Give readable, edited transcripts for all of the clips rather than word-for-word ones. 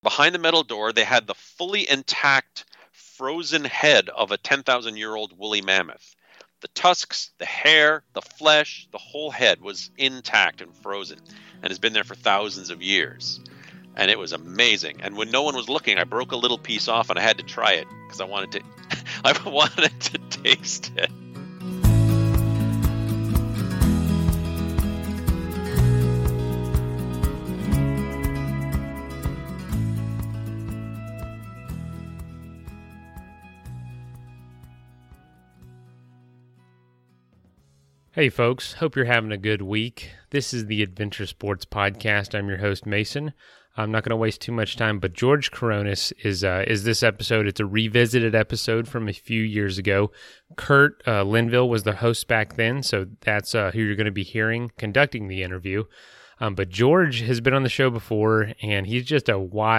behind the metal door, they had the fully intact frozen head of a 10,000-year-old woolly mammoth. The tusks, the hair, the flesh, the whole head was intact and frozen and has been there for thousands of years. And it was amazing. And when no one was looking, I broke a little piece off and I had to try it because I wanted to taste it. Hey folks, hope you're having a good week. This is the Adventure Sports Podcast. I'm your host, Mason. I'm not going to waste too much time, but George Kourounis is this episode. It's a revisited episode from a few years ago. Kurt Linville was the host back then, so that's who you're going to be hearing conducting the interview. But George has been on the show before, and he's just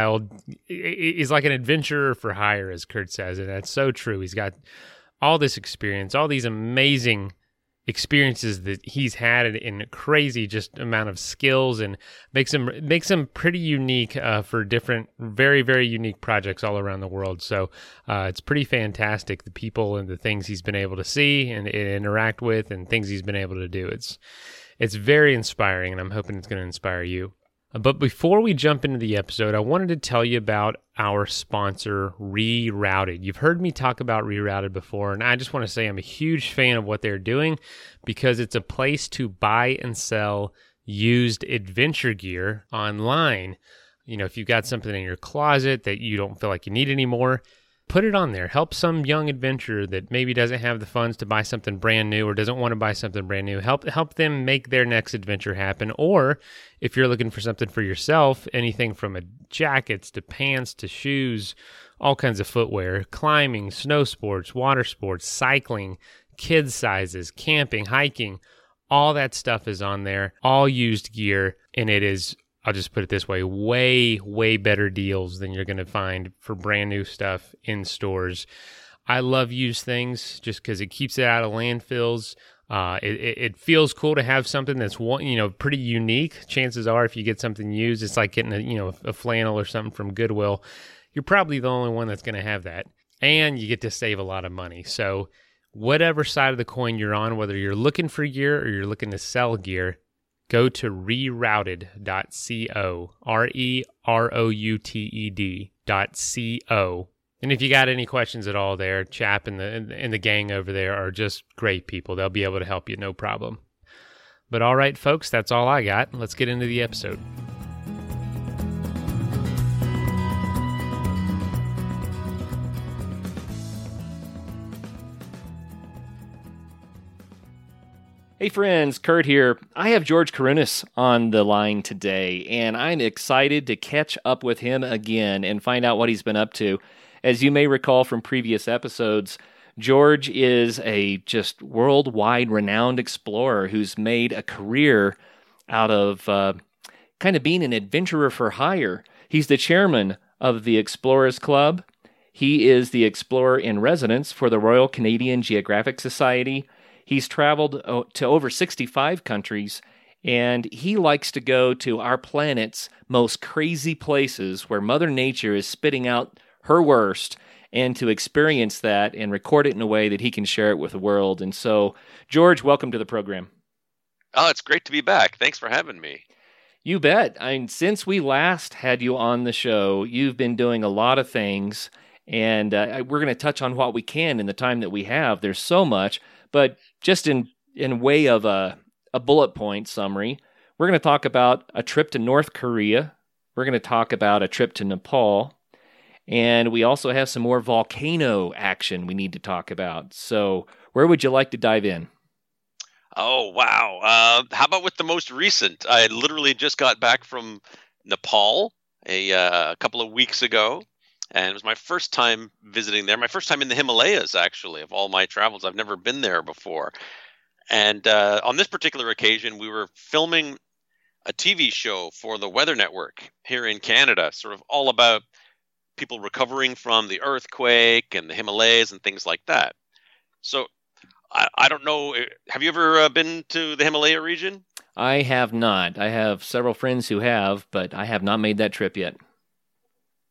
he's like an adventurer for hire, as Kurt says, and that's so true. He's got all this experience, all these amazing experiences that he's had in a crazy just amount of skills, and makes him pretty unique for different very, very unique projects all around the world. So it's pretty fantastic, the people and the things he's been able to see and interact with and things he's been able to do. It's very inspiring, and I'm hoping it's going to inspire you. But before we jump into the episode, I wanted to tell you about our sponsor, Rerouted. You've heard me talk about Rerouted before, and I just want to say I'm a huge fan of what they're doing because it's a place to buy and sell used adventure gear online. You know, if you've got something in your closet that you don't feel like you need anymore, put it on there. Help some young adventurer that maybe doesn't have the funds to buy something brand new or doesn't want to buy something brand new. Help them make their next adventure happen. Or if you're looking for something for yourself, anything from jackets to pants to shoes, all kinds of footwear, climbing, snow sports, water sports, cycling, kids sizes, camping, hiking, all that stuff is on there. All used gear, and it is, I'll just put it this way, way, way better deals than you're going to find for brand new stuff in stores. I love used things just because it keeps it out of landfills. It feels cool to have something that's pretty unique. Chances are, if you get something used, it's like getting a flannel or something from Goodwill. You're probably the only one that's going to have that, and you get to save a lot of money. So whatever side of the coin you're on, whether you're looking for gear or you're looking to sell gear, go to rerouted.co, rerouted.co. And if you got any questions at all there, Chap and the gang over there are just great people. They'll be able to help you, no problem. But all right, folks, that's all I got. Let's get into the episode. Hey friends, Kurt here. I have George Kourounis on the line today, and I'm excited to catch up with him again and find out what he's been up to. As you may recall from previous episodes, George is a just worldwide renowned explorer who's made a career out of kind of being an adventurer for hire. He's the chairman of the Explorers Club. He is the explorer in residence for the Royal Canadian Geographic Society. He's traveled to over 65 countries, and he likes to go to our planet's most crazy places where Mother Nature is spitting out her worst, and to experience that and record it in a way that he can share it with the world. And so, George, welcome to the program. Oh, it's great to be back. Thanks for having me. You bet. Since we last had you on the show, you've been doing a lot of things, and we're going to touch on what we can in the time that we have. There's so much. But just in way of a bullet point summary, we're going to talk about a trip to North Korea. We're going to talk about a trip to Nepal. And we also have some more volcano action we need to talk about. So where would you like to dive in? Oh, wow. How about with the most recent? I literally just got back from Nepal a couple of weeks ago. And it was my first time visiting there, my first time in the Himalayas, actually, of all my travels. I've never been there before. And on this particular occasion, we were filming a TV show for the Weather Network here in Canada, sort of all about people recovering from the earthquake and the Himalayas and things like that. So I don't know. Have you ever been to the Himalaya region? I have not. I have several friends who have, but I have not made that trip yet.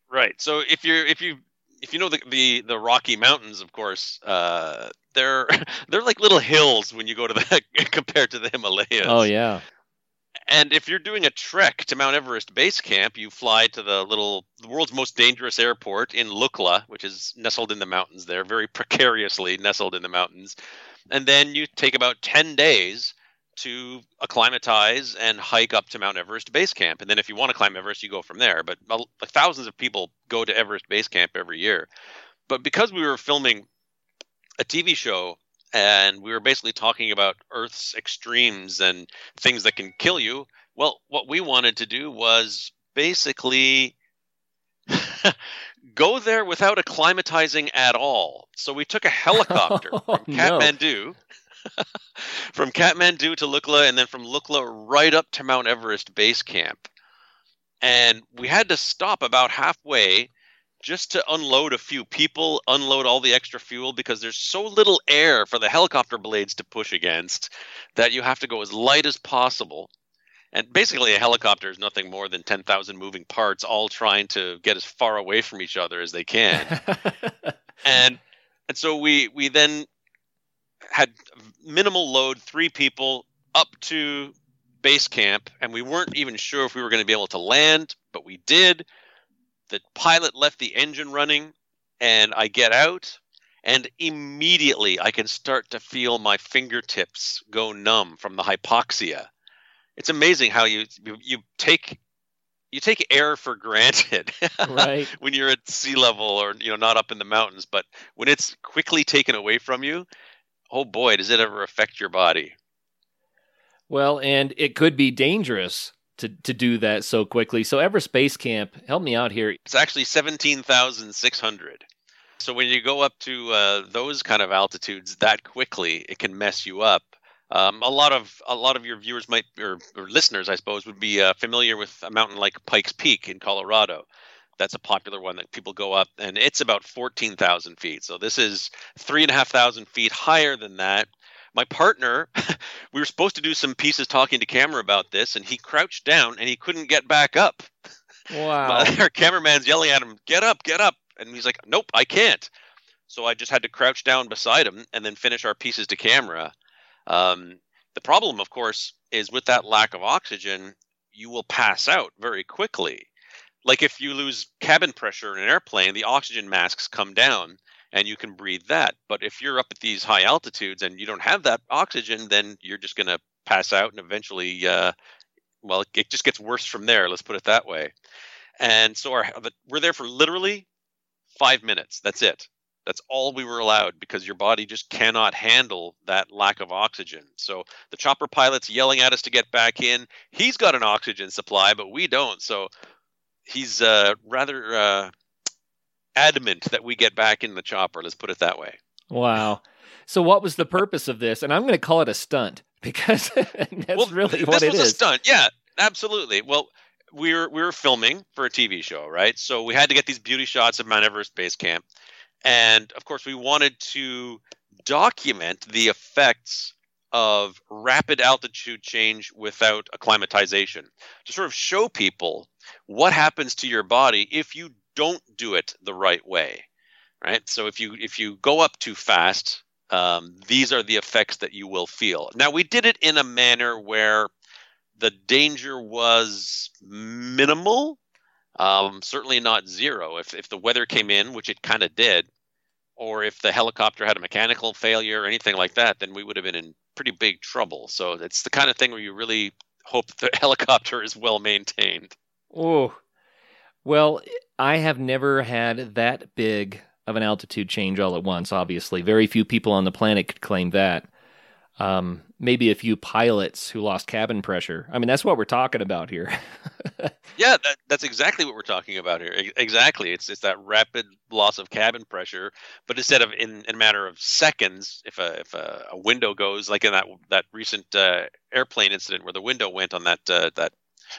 Right. So if you know the Rocky Mountains, of course, they're they're like little hills when you go to the compared to the Himalayas. Oh yeah. And if you're doing a trek to Mount Everest base camp, you fly to the world's most dangerous airport in Lukla, which is nestled in the mountains there, very precariously nestled in the mountains. And then you take about 10 days to acclimatize and hike up to Mount Everest base camp. And then if you want to climb Everest, you go from there. But thousands of people go to Everest base camp every year. But because we were filming a TV show and we were basically talking about Earth's extremes and things that can kill you, well, what we wanted to do was basically go there without acclimatizing at all. So we took a helicopter from Kathmandu. From Kathmandu to Lukla, and then from Lukla right up to Mount Everest base camp. And we had to stop about halfway just to unload a few people, unload all the extra fuel, because there's so little air for the helicopter blades to push against that you have to go as light as possible. And basically a helicopter is nothing more than 10,000 moving parts all trying to get as far away from each other as they can. and so we then had minimal load, 3 people up to base camp, and we weren't even sure if we were going to be able to land, but we did. The pilot left the engine running, and I get out, and immediately I can start to feel my fingertips go numb from the hypoxia. It's amazing how you take air for granted, right? When you're at sea level or not up in the mountains, but when it's quickly taken away from you, oh boy, does it ever affect your body. Well, and it could be dangerous to do that so quickly. So Everest Base Camp, help me out here. It's actually 17,600. So when you go up to those kind of altitudes that quickly, it can mess you up. A lot of your viewers might, or listeners, I suppose, would be familiar with a mountain like Pikes Peak in Colorado. That's a popular one that people go up, and it's about 14,000 feet. So this is 3,500 feet higher than that. My partner, we were supposed to do some pieces talking to camera about this, and he crouched down and he couldn't get back up. Wow. Our cameraman's yelling at him, get up. And he's like, nope, I can't. So I just had to crouch down beside him and then finish our pieces to camera. The problem, of course, is with that lack of oxygen, you will pass out very quickly. Like if you lose cabin pressure in an airplane, the oxygen masks come down and you can breathe that. But if you're up at these high altitudes and you don't have that oxygen, then you're just going to pass out and eventually, it just gets worse from there. Let's put it that way. And so we're there for literally 5 minutes. That's it. That's all we were allowed because your body just cannot handle that lack of oxygen. So the chopper pilot's yelling at us to get back in. He's got an oxygen supply, but we don't. So he's rather adamant that we get back in the chopper. Let's put it that way. Wow. So what was the purpose of this? And I'm going to call it a stunt because that's really what it is. This was a stunt. Yeah, absolutely. Well, we were filming for a TV show, right? So we had to get these beauty shots of Mount Everest Base Camp. And of course, we wanted to document the effects of rapid altitude change without acclimatization, to sort of show people what happens to your body if you don't do it the right way, right? So if you go up too fast, these are the effects that you will feel. Now, we did it in a manner where the danger was minimal. Certainly not zero. If the weather came in, which it kind of did, or if the helicopter had a mechanical failure or anything like that, then we would have been in pretty big trouble. So it's the kind of thing where you really hope the helicopter is well maintained. Oh, well, I have never had that big of an altitude change all at once, obviously. Very few people on the planet could claim that. Maybe a few pilots who lost cabin pressure. I mean, that's what we're talking about here. Yeah, that's exactly what we're talking about here. Exactly. It's that rapid loss of cabin pressure, but instead of in a matter of seconds, if a window goes, like in that recent airplane incident where the window went on that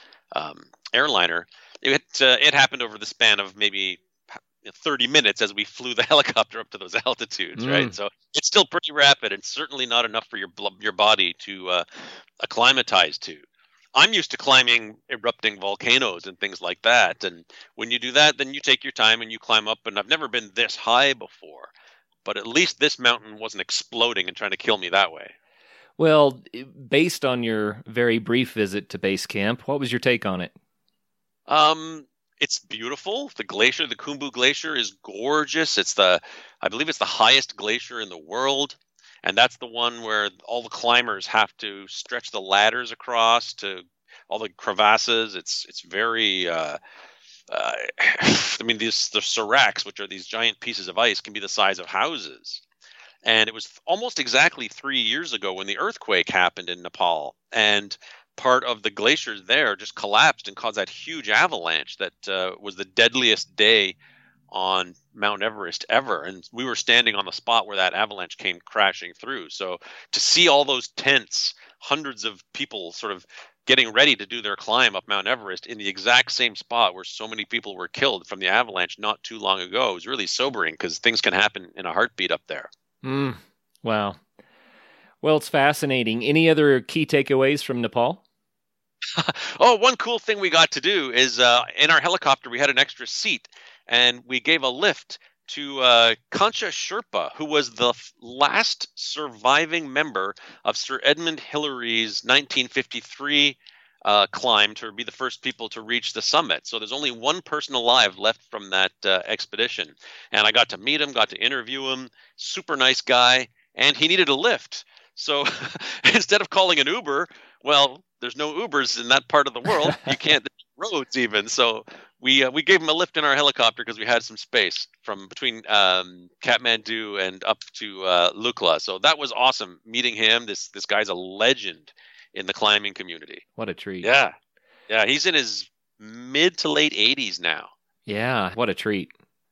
airliner, it happened over the span of maybe 30 minutes as we flew the helicopter up to those altitudes, right? So it's still pretty rapid and certainly not enough for your body to acclimatize to. I'm used to climbing erupting volcanoes and things like that. And when you do that, then you take your time and you climb up. And I've never been this high before, but at least this mountain wasn't exploding and trying to kill me that way. Well, based on your very brief visit to base camp, what was your take on it? It's beautiful. The glacier, the Khumbu Glacier, is gorgeous. I believe it's the highest glacier in the world. And that's the one where all the climbers have to stretch the ladders across to all the crevasses. It's very, I mean, the seracs, which are these giant pieces of ice, can be the size of houses. And it was almost exactly 3 years ago when the earthquake happened in Nepal. And part of the glaciers there just collapsed and caused that huge avalanche that was the deadliest day on Mount Everest ever. And we were standing on the spot where that avalanche came crashing through. So to see all those tents, hundreds of people sort of getting ready to do their climb up Mount Everest in the exact same spot where so many people were killed from the avalanche not too long ago, was really sobering because things can happen in a heartbeat up there. Wow. Well, it's fascinating. Any other key takeaways from Nepal? Oh, one cool thing we got to do is in our helicopter, we had an extra seat and we gave a lift to Kancha Sherpa, who was the last surviving member of Sir Edmund Hillary's 1953 climb to be the first people to reach the summit. So there's only one person alive left from that expedition. And I got to meet him, got to interview him. Super nice guy. And he needed a lift. So instead of calling an Uber, well, there's no Ubers in that part of the world. You can't roads even. So we gave him a lift in our helicopter because we had some space from between Kathmandu and up to Lukla. So that was awesome meeting him. This guy's a legend in the climbing community. What a treat. Yeah. Yeah. He's in his mid to late 80s now. Yeah. What a treat.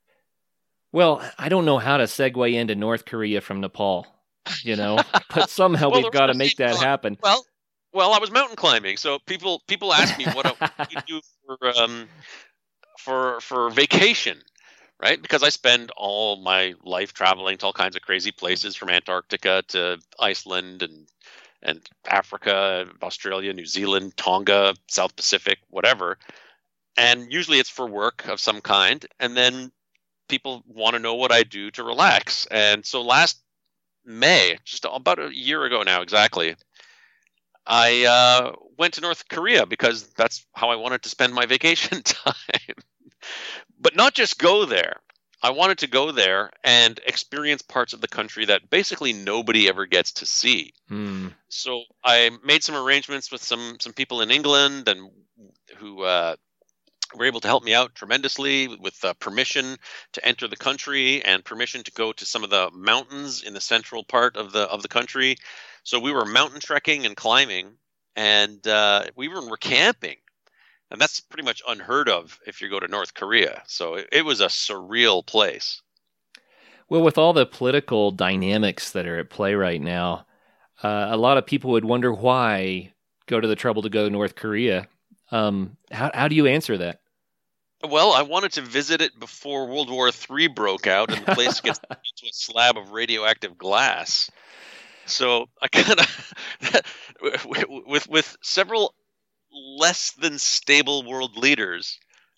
Well, I don't know how to segue into North Korea from Nepal, but somehow we've got to make that happen. Well, I was mountain climbing, so people ask me what you do for vacation, right? Because I spend all my life traveling to all kinds of crazy places, from Antarctica to Iceland and Africa, Australia, New Zealand, Tonga, South Pacific, whatever. And usually it's for work of some kind, and then people want to know what I do to relax. And so last May, just about a year ago now exactly, I went to North Korea because that's how I wanted to spend my vacation time. But not just go there. I wanted to go there and experience parts of the country that basically nobody ever gets to see. So I made some arrangements with some people in England and who were able to help me out tremendously with permission to enter the country and permission to go to some of the mountains in the central part of the country. So we were mountain trekking and climbing, and we were camping. And that's pretty much unheard of if you go to North Korea. So it was a surreal place. Well, with all the political dynamics that are at play right now, a lot of people would wonder why go to the trouble to go to North Korea. How do you answer that? Well, I wanted to visit it before World War III broke out and the place gets into a slab of radioactive glass. So I kind of, with several less than stable world leaders,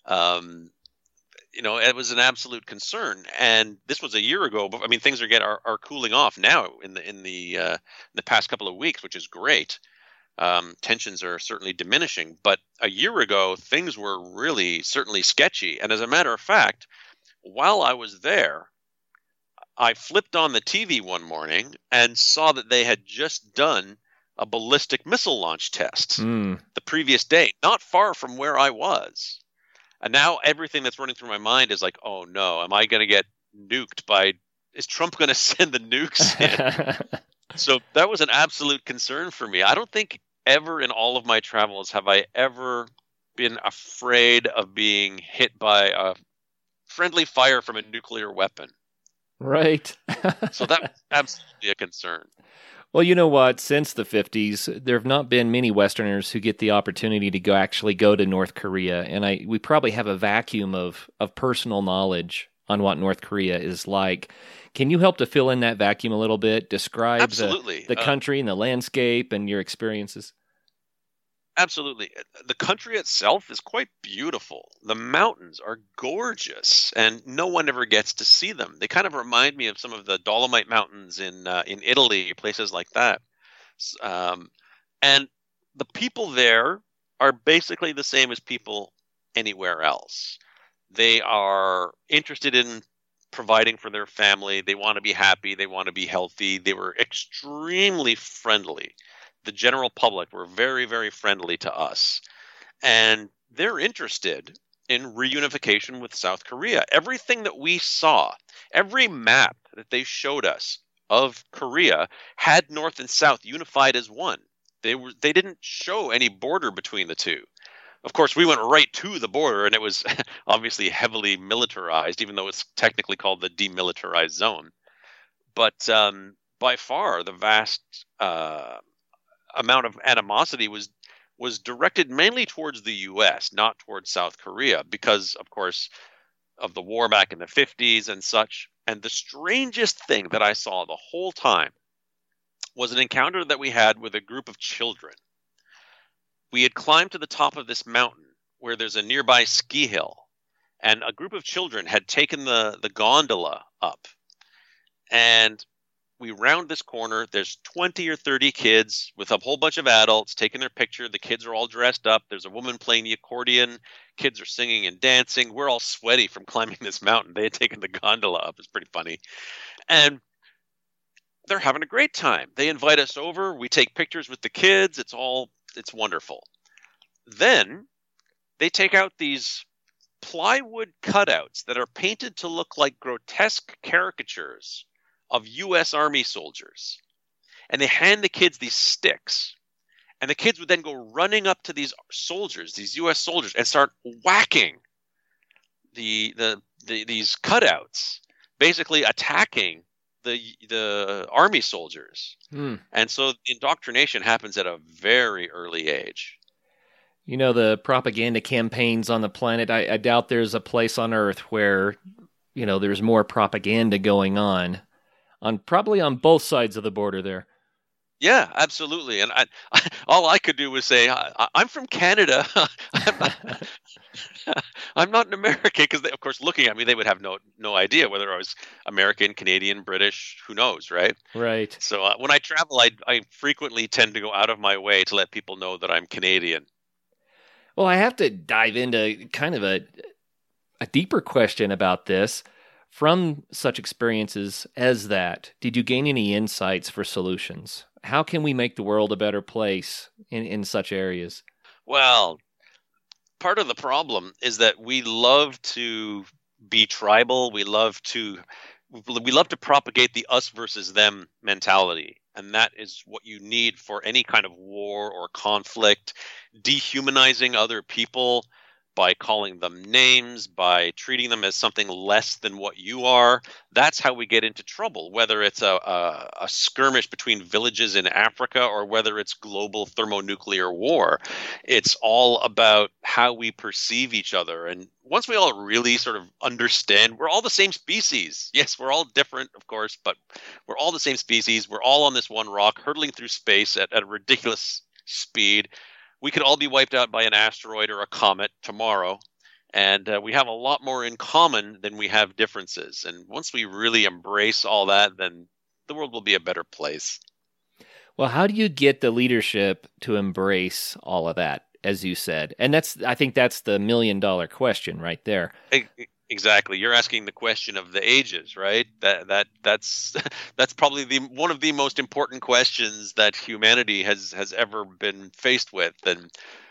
it was an absolute concern. And this was a year ago, but I mean, things are cooling off now in the past couple of weeks, which is great. Tensions are certainly diminishing, but a year ago things were really certainly sketchy. And as a matter of fact, while I was there, I flipped on the TV one morning and saw that they had just done a ballistic missile launch test the previous day, not far from where I was. And now everything that's running through my mind is like, oh no, am I going to get nuked is Trump going to send the nukes in? So that was an absolute concern for me. I don't think ever in all of my travels have I ever been afraid of being hit by a friendly fire from a nuclear weapon. Right. So that was absolutely a concern. Well, you know what? Since the 50s, there have not been many Westerners who get the opportunity to go to North Korea. And we probably have a vacuum of personal knowledge on what North Korea is like. Can you help to fill in that vacuum a little bit? Describe the country and the landscape and your experiences. Absolutely. The country itself is quite beautiful. The mountains are gorgeous, and no one ever gets to see them. They kind of remind me of some of the Dolomite Mountains in Italy, places like that. And the people there are basically the same as people anywhere else. They are interested in providing for their family. They want to be happy. They want to be healthy. They were extremely friendly. The general public were very, very friendly to us. And they're interested in reunification with South Korea. Everything that we saw, every map that they showed us of Korea had North and South unified as one. They didn't show any border between the two. Of course, we went right to the border, and it was obviously heavily militarized, even though it's technically called the demilitarized zone. But by far, the vast amount of animosity was directed mainly towards the U.S., not towards South Korea, because, of course, of the war back in the 50s and such. And the strangest thing that I saw the whole time was an encounter that we had with a group of children. We had climbed to the top of this mountain where there's a nearby ski hill, and a group of children had taken the gondola up. And we round this corner. There's 20 or 30 kids with a whole bunch of adults taking their picture. The kids are all dressed up. There's a woman playing the accordion. Kids are singing and dancing. We're all sweaty from climbing this mountain. They had taken the gondola up. It's pretty funny. And they're having a great time. They invite us over. We take pictures with the kids. It's wonderful. Then they take out these plywood cutouts that are painted to look like grotesque caricatures of U.S. Army soldiers. And they hand the kids these sticks. And the kids would then go running up to these soldiers, these U.S. soldiers, and start whacking these cutouts, basically attacking the army soldiers. And so indoctrination happens at a very early age. You know, the propaganda campaigns on the planet, I doubt there's a place on Earth where, you know, there's more propaganda going on probably on both sides of the border there. Yeah, absolutely. And all I could do was say, I'm from Canada. I'm not an American, because, of course, looking at me, they would have no idea whether I was American, Canadian, British, who knows, right? Right. So when I travel, I frequently tend to go out of my way to let people know that I'm Canadian. Well, I have to dive into kind of a deeper question about this. From such experiences as that, did you gain any insights for solutions? How can we make the world a better place in such areas? Well, part of the problem is that we love to be tribal. We love to propagate the us versus them mentality. And that is what you need for any kind of war or conflict, dehumanizing other people by calling them names, by treating them as something less than what you are. That's how we get into trouble, whether it's a skirmish between villages in Africa or whether it's global thermonuclear war. It's all about how we perceive each other. And once we all really sort of understand, we're all the same species. Yes, we're all different, of course, but we're all the same species. We're all on this one rock, hurtling through space at a ridiculous speed. We could all be wiped out by an asteroid or a comet tomorrow, and we have a lot more in common than we have differences. And once we really embrace all that, then the world will be a better place. Well, how do you get the leadership to embrace all of that, as you said? And I think that's the $1 million question right there. Exactly. You're asking the question of the ages, right? That's probably one of the most important questions that humanity has ever been faced with. And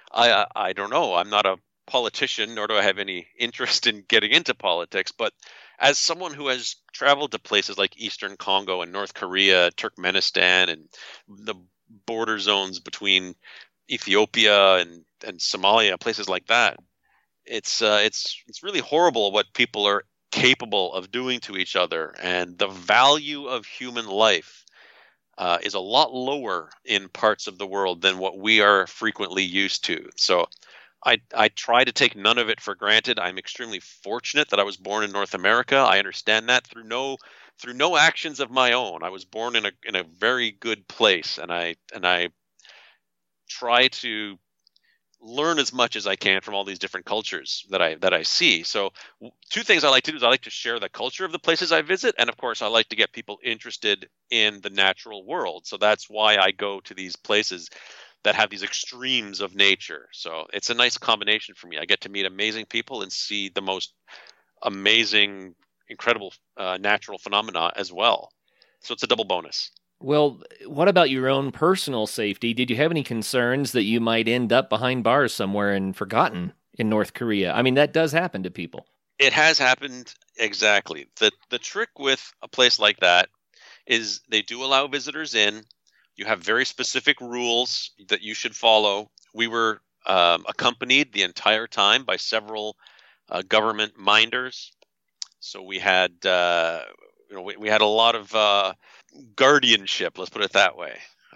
I don't know. I'm not a politician, nor do I have any interest in getting into politics. But as someone who has traveled to places like Eastern Congo and North Korea, Turkmenistan, and the border zones between Ethiopia and Somalia, places like that, it's really horrible what people are capable of doing to each other, and the value of human life is a lot lower in parts of the world than what we are frequently used to. So I try to take none of it for granted. I'm extremely fortunate that I was born in North America. I understand that through no actions of my own. I was born in a very good place, and I try to learn as much as I can from all these different cultures that I see. So two things I like to do is I like to share the culture of the places I visit, and of course I like to get people interested in the natural world. So that's why I go to these places that have these extremes of nature. So it's a nice combination for me. I get to meet amazing people and see the most amazing, incredible natural phenomena as well. So it's a double bonus. Well, what about your own personal safety? Did you have any concerns that you might end up behind bars somewhere and forgotten in North Korea? I mean, that does happen to people. It has happened, exactly. The trick with a place like that is they do allow visitors in. You have very specific rules that you should follow. We were accompanied the entire time by several government minders. So we had we had a lot of guardianship, let's put it that way.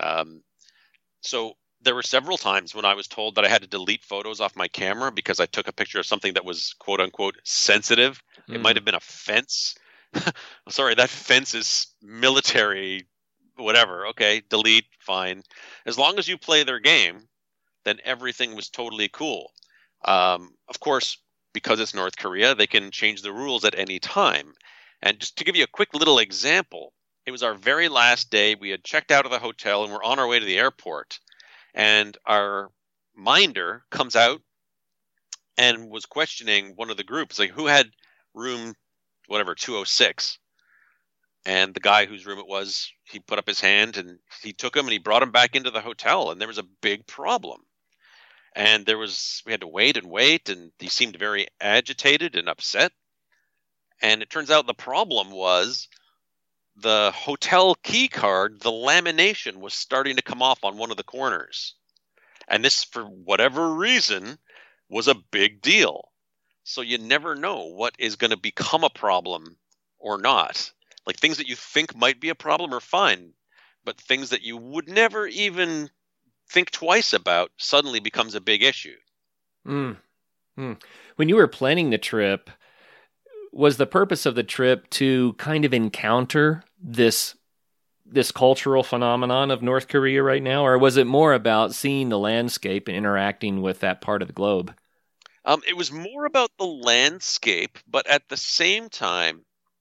So there were several times when I was told that I had to delete photos off my camera because I took a picture of something that was quote unquote sensitive. It might have been a fence. Sorry, that fence is military, whatever. Okay, delete, fine. As long as you play their game, then everything was totally cool. Of course, because it's North Korea, they can change the rules at any time. And just to give you a quick little example, it was our very last day. We had checked out of the hotel and we're on our way to the airport. And our minder comes out and was questioning one of the groups, like who had room, 206. And the guy whose room it was, he put up his hand and he took him and he brought him back into the hotel. And there was a big problem. And we had to wait, and he seemed very agitated and upset. And it turns out the problem was the hotel key card, the lamination was starting to come off on one of the corners. And this, for whatever reason, was a big deal. So you never know what is going to become a problem or not. Like things that you think might be a problem are fine, but things that you would never even think twice about suddenly becomes a big issue. When you were planning the trip, was the purpose of the trip to kind of encounter this cultural phenomenon of North Korea right now, or was it more about seeing the landscape and interacting with that part of the globe? It was more about the landscape, but at the same time,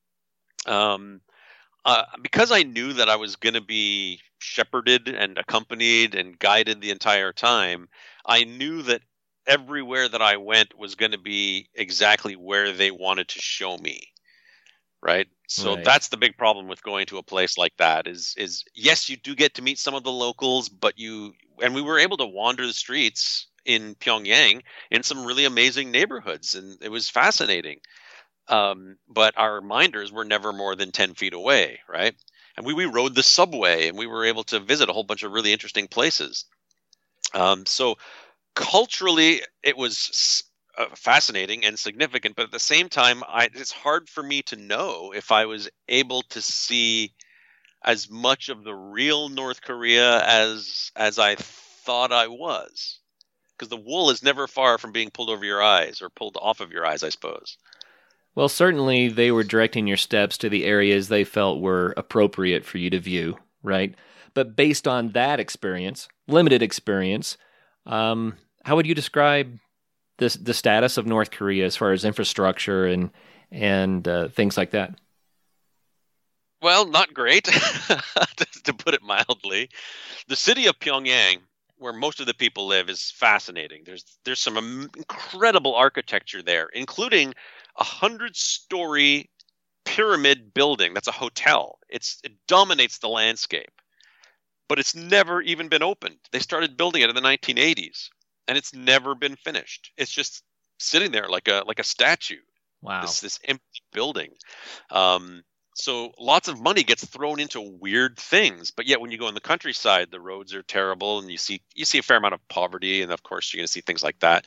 because I knew that I was going to be shepherded and accompanied and guided the entire time, I knew that everywhere that I went was going to be exactly where they wanted to show me. Right. So that's the big problem with going to a place like that is yes, you do get to meet some of the locals, but we were able to wander the streets in Pyongyang in some really amazing neighborhoods. And it was fascinating. But our minders were never more than 10 feet away. Right. And we rode the subway and we were able to visit a whole bunch of really interesting places. So culturally, it was fascinating and significant, but at the same time, it's hard for me to know if I was able to see as much of the real North Korea as I thought I was, because the wool is never far from being pulled over your eyes or pulled off of your eyes, I suppose. Well, certainly they were directing your steps to the areas they felt were appropriate for you to view, right? But based on that experience, limited experience, how would you describe the status of North Korea as far as infrastructure and things like that? Well, not great, to put it mildly. The city of Pyongyang, where most of the people live, is fascinating. There's some incredible architecture there, including a 100-story pyramid building that's a hotel. It dominates the landscape, but it's never even been opened. They started building it in the 1980s, and it's never been finished. It's just sitting there like a statue. Wow. This empty building. So lots of money gets thrown into weird things, but yet when you go in the countryside, the roads are terrible, and you see a fair amount of poverty, and of course you're going to see things like that.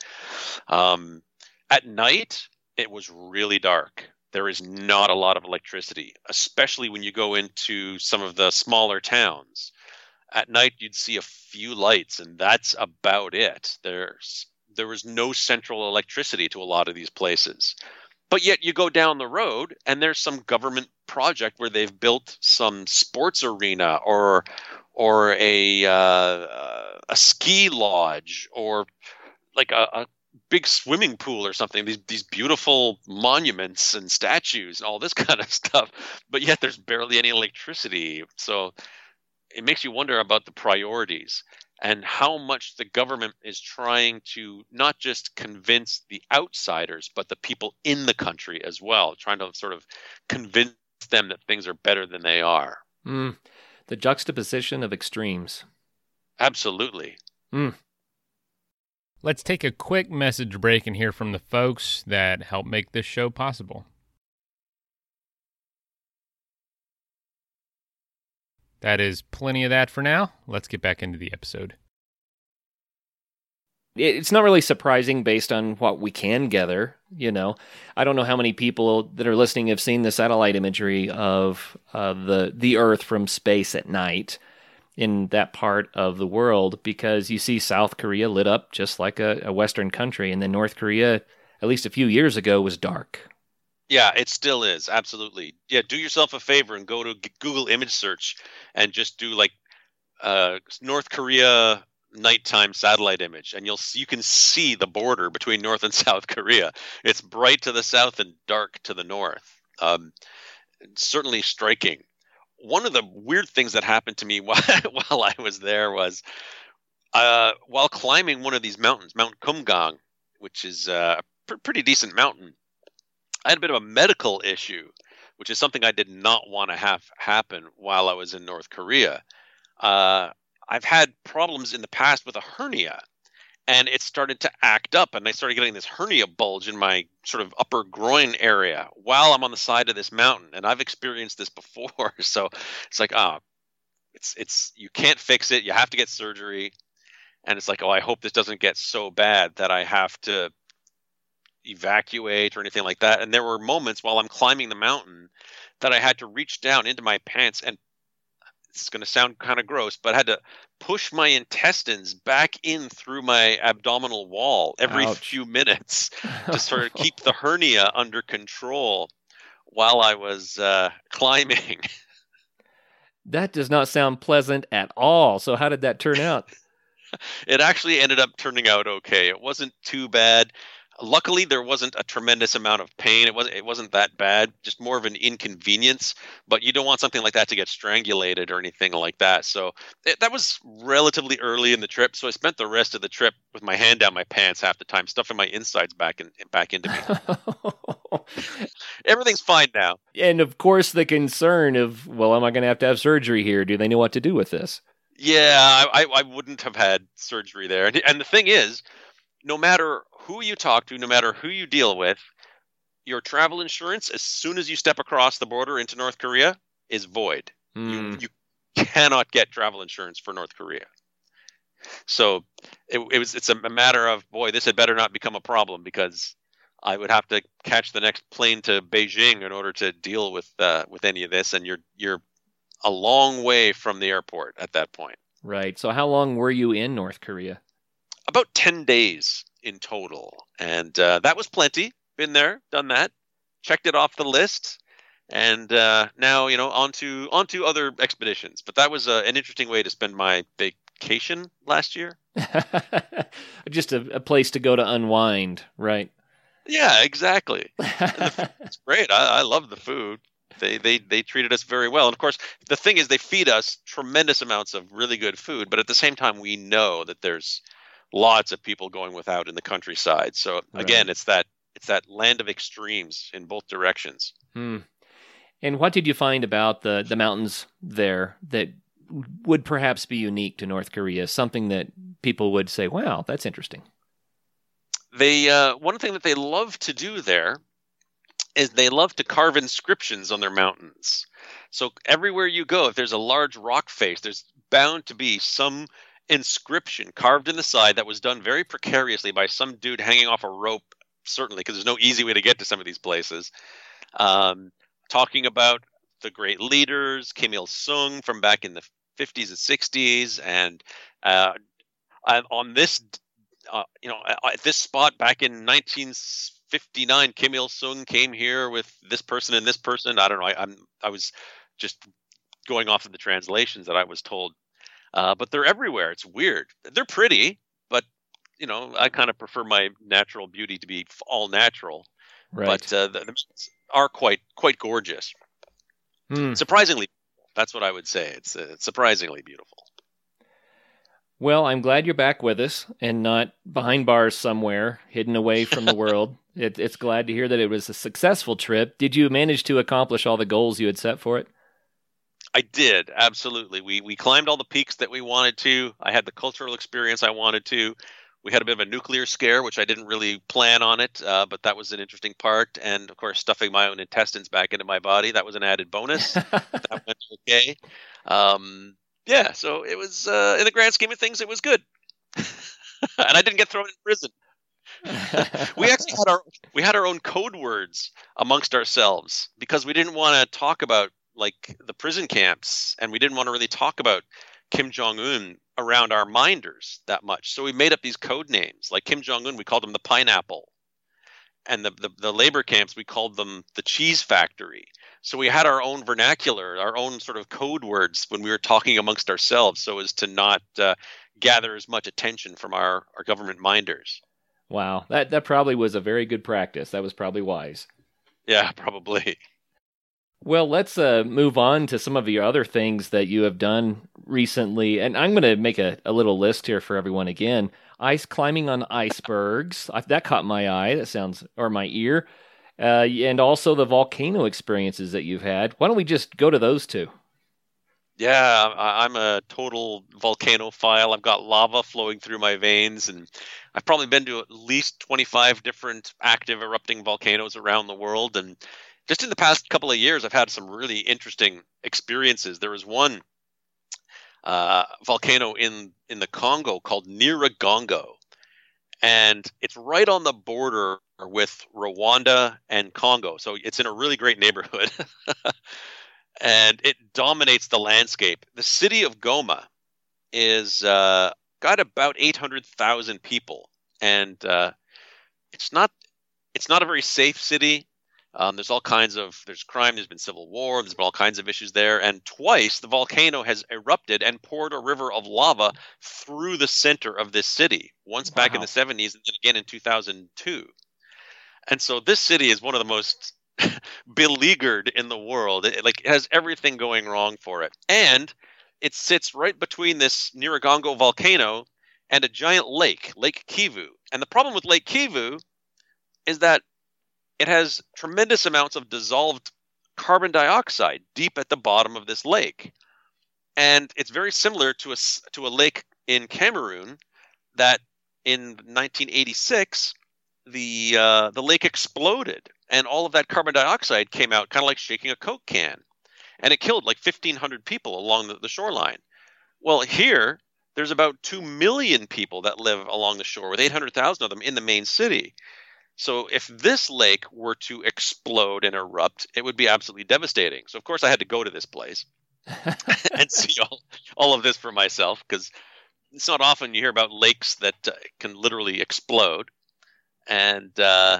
At night, it was really dark. There is not a lot of electricity, especially when you go into some of the smaller towns. At night, you'd see a few lights, and that's about it. There was no central electricity to a lot of these places. But yet you go down the road and there's some government project where they've built some sports arena or a ski lodge or like a big swimming pool or something, these beautiful monuments and statues and all this kind of stuff, but yet there's barely any electricity. So it makes you wonder about the priorities and how much the government is trying to not just convince the outsiders, but the people in the country as well, trying to sort of convince them that things are better than they are. The juxtaposition of extremes. Absolutely. Let's take a quick message break and hear from the folks that help make this show possible. That is plenty of that for now. Let's get back into the episode. It's not really surprising based on what we can gather. I don't know how many people that are listening have seen the satellite imagery of the Earth from space at night in that part of the world, because you see South Korea lit up just like a Western country, and then North Korea, at least a few years ago, was dark. Yeah, it still is. Absolutely. Yeah, do yourself a favor and go to Google image search and just do like North Korea nighttime satellite image, and you can see the border between North and South Korea. It's bright to the south and dark to the north. Certainly striking. One of the weird things that happened to me while I was there was while climbing one of these mountains, Mount Kumgang, which is a pretty decent mountain. I had a bit of a medical issue, which is something I did not want to have happen while I was in North Korea. I've had problems in the past with a hernia, and it started to act up, and I started getting this hernia bulge in my sort of upper groin area while I'm on the side of this mountain. And I've experienced this before, so it's like, it's you can't fix it. You have to get surgery. And it's like, I hope this doesn't get so bad that I have to evacuate or anything like that. And there were moments while I'm climbing the mountain that I had to reach down into my pants, and it's going to sound kind of gross, but I had to push my intestines back in through my abdominal wall every few minutes to sort of keep the hernia under control while I was climbing. That does not sound pleasant at all. So how did that turn out? It actually ended up turning out okay. It wasn't too bad. Luckily, there wasn't a tremendous amount of pain. It wasn't that bad, just more of an inconvenience. But you don't want something like that to get strangulated or anything like that. So that was relatively early in the trip. So I spent the rest of the trip with my hand down my pants half the time, stuffing my insides back into me. Everything's fine now. And of course, the concern of, well, am I going to have surgery here? Do they know what to do with this? Yeah, I wouldn't have had surgery there. And the thing is, no matter who you talk to, no matter who you deal with, your travel insurance, as soon as you step across the border into North Korea, is void. You cannot get travel insurance for North Korea. So it's a matter of, boy, this had better not become a problem, because I would have to catch the next plane to Beijing in order to deal with any of this, and you're a long way from the airport at that point. Right. So how long were you in North Korea? About 10 days in total. And that was plenty. Been there, done that, checked it off the list. And now, on to other expeditions. But that was an interesting way to spend my vacation last year. Just a place to go to unwind, right? Yeah, exactly. It's great. I love the food. They treated us very well. And of course, the thing is, they feed us tremendous amounts of really good food. But at the same time, we know that there's lots of people going without in the countryside. So again, it's that land of extremes in both directions. And what did you find about the mountains there that would perhaps be unique to North Korea? Something that people would say, wow, that's interesting. One thing that they love to do there is they love to carve inscriptions on their mountains. So everywhere you go, if there's a large rock face, there's bound to be some inscription carved in the side that was done very precariously by some dude hanging off a rope, certainly, because there's no easy way to get to some of these places. Talking about the great leaders, Kim Il-sung from back in the 50s and 60s, and on this, at this spot back in 1959, Kim Il-sung came here with this person and this person. I don't know. I was just going off of the translations that I was told. But they're everywhere. It's weird. They're pretty, but I kind of prefer my natural beauty to be all natural. Right. But the mountains are quite gorgeous. Hmm. Surprisingly, that's what I would say. It's surprisingly beautiful. Well, I'm glad you're back with us and not behind bars somewhere, hidden away from the world. It's glad to hear that it was a successful trip. Did you manage to accomplish all the goals you had set for it? I did, absolutely. We climbed all the peaks that we wanted to. I had the cultural experience I wanted to. We had a bit of a nuclear scare, which I didn't really plan on it, but that was an interesting part. And, of course, stuffing my own intestines back into my body, that was an added bonus. That went okay. Yeah, so it was, in the grand scheme of things, it was good. And I didn't get thrown in prison. We actually had our own code words amongst ourselves because we didn't want to talk about like the prison camps, and we didn't want to really talk about Kim Jong-un around our minders that much. So we made up these code names. Like Kim Jong-un, we called him the pineapple. And the labor camps, we called them the cheese factory. So we had our own vernacular, our own sort of code words when we were talking amongst ourselves so as to not gather as much attention from our government minders. Wow, that probably was a very good practice. That was probably wise. Yeah, probably. Well, let's move on to some of the other things that you have done recently. And I'm going to make a little list here for everyone again. Ice climbing on icebergs. That caught my eye. That sounds, or my ear. And also the volcano experiences that you've had. Why don't we just go to those two? Yeah, I'm a total volcanophile. I've got lava flowing through my veins, and I've probably been to at least 25 different active erupting volcanoes around the world. And just in the past couple of years, I've had some really interesting experiences. There was one volcano in the Congo called Nyiragongo, and it's right on the border with Rwanda and Congo. So it's in a really great neighborhood, and it dominates the landscape. The city of Goma is got about 800,000 people, and it's not a very safe city. There's crime, there's been civil war, there's been all kinds of issues there. And twice the volcano has erupted and poured a river of lava through the center of this city, once back in the 70s and then again in 2002. And so this city is one of the most beleaguered in the world. It has everything going wrong for it. And it sits right between this Nyiragongo volcano and a giant lake, Lake Kivu. And the problem with Lake Kivu is that it has tremendous amounts of dissolved carbon dioxide deep at the bottom of this lake. And it's very similar to a lake in Cameroon that in 1986, the lake exploded and all of that carbon dioxide came out kind of like shaking a Coke can. And it killed like 1,500 people along the shoreline. Well, here, there's about 2 million people that live along the shore, with 800,000 of them in the main city. So if this lake were to explode and erupt, it would be absolutely devastating. So, of course, I had to go to this place and see all of this for myself, because it's not often you hear about lakes that can literally explode. And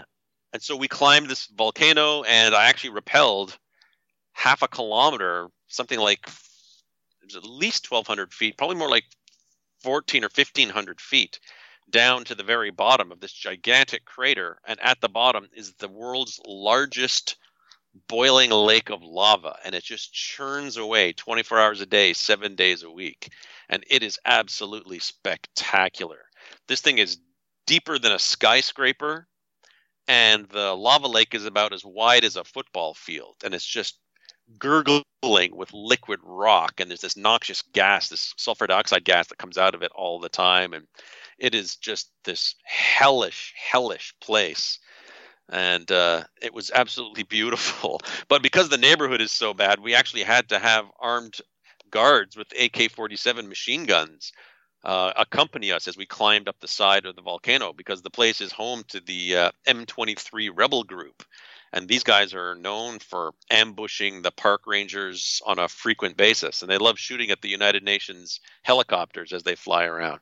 so we climbed this volcano, and I actually rappelled half a kilometer, something like it was at least 1,200 feet, probably more like 1,400 or 1,500 feet, down to the very bottom of this gigantic crater. And at the bottom is the world's largest boiling lake of lava. And it just churns away 24 hours a day, 7 days a week. And it is absolutely spectacular. This thing is deeper than a skyscraper. And the lava lake is about as wide as a football field. And it's just gurgling with liquid rock. And there's this noxious gas, this sulfur dioxide gas that comes out of it all the time. And it is just this hellish place. And it was absolutely beautiful. But because the neighborhood is so bad, we actually had to have armed guards with AK-47 machine guns accompany us as we climbed up the side of the volcano, because the place is home to the M23 rebel group. And these guys are known for ambushing the park rangers on a frequent basis. And they love shooting at the United Nations helicopters as they fly around.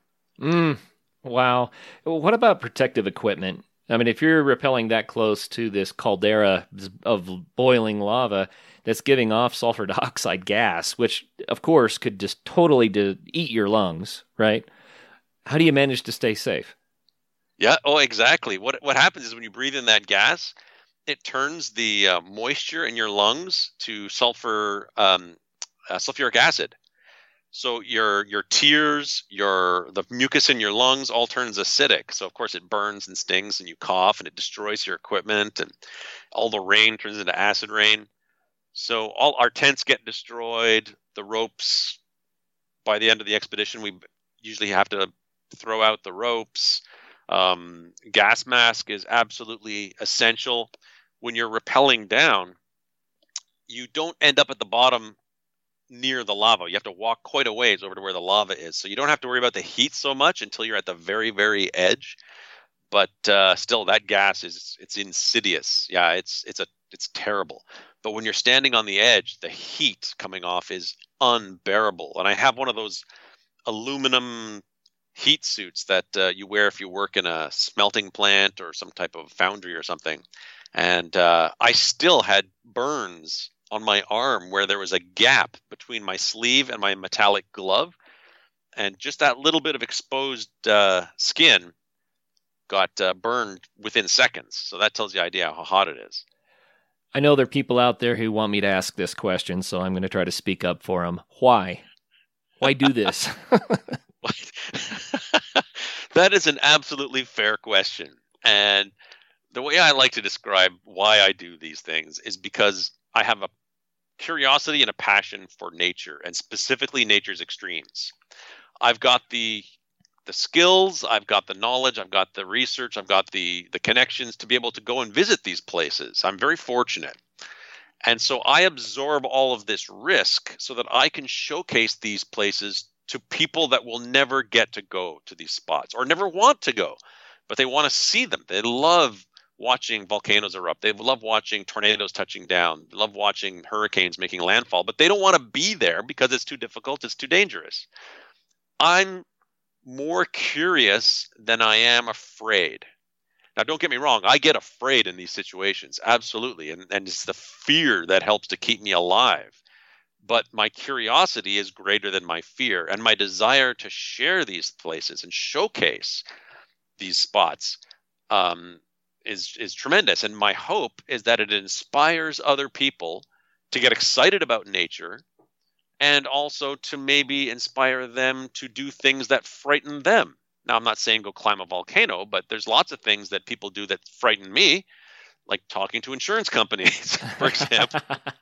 Wow. What about protective equipment? I mean, if you're rappelling that close to this caldera of boiling lava that's giving off sulfur dioxide gas, which, of course, could just totally eat your lungs, right? How do you manage to stay safe? Yeah. Oh, exactly. What happens is when you breathe in that gas, it turns the moisture in your lungs to sulfuric acid. So your tears, the mucus in your lungs all turns acidic. So of course it burns and stings, and you cough, and it destroys your equipment, and all the rain turns into acid rain. So all our tents get destroyed. The ropes, by the end of the expedition, we usually have to throw out the ropes. Gas mask is absolutely essential. When you're rappelling down, you don't end up at the bottom near the lava. You have to walk quite a ways over to where the lava is. So you don't have to worry about the heat so much until you're at the very, very edge. But still, that gas it's insidious. Yeah, it's terrible. But when you're standing on the edge, the heat coming off is unbearable. And I have one of those aluminum heat suits that you wear if you work in a smelting plant or some type of foundry or something. And I still had burns on my arm where there was a gap between my sleeve and my metallic glove. And just that little bit of exposed skin got burned within seconds. So that tells you the idea how hot it is. I know there are people out there who want me to ask this question, so I'm going to try to speak up for them. Why? Why do this? That is an absolutely fair question. And the way I like to describe why I do these things is because I have a curiosity and a passion for nature, and specifically nature's extremes. I've got the skills, I've got the knowledge, I've got the research, I've got the connections to be able to go and visit these places. I'm very fortunate. And so I absorb all of this risk so that I can showcase these places to people that will never get to go to these spots or never want to go, but they want to see them. They love watching volcanoes erupt. They love watching tornadoes touching down. They love watching hurricanes making landfall, but they don't want to be there because it's too difficult. It's too dangerous. I'm more curious than I am afraid. Now, don't get me wrong. I get afraid in these situations. Absolutely. And it's the fear that helps to keep me alive. But my curiosity is greater than my fear. And my desire to share these places and showcase these spots is tremendous. And my hope is that it inspires other people to get excited about nature, and also to maybe inspire them to do things that frighten them. Now, I'm not saying go climb a volcano, but there's lots of things that people do that frighten me, like talking to insurance companies, for example.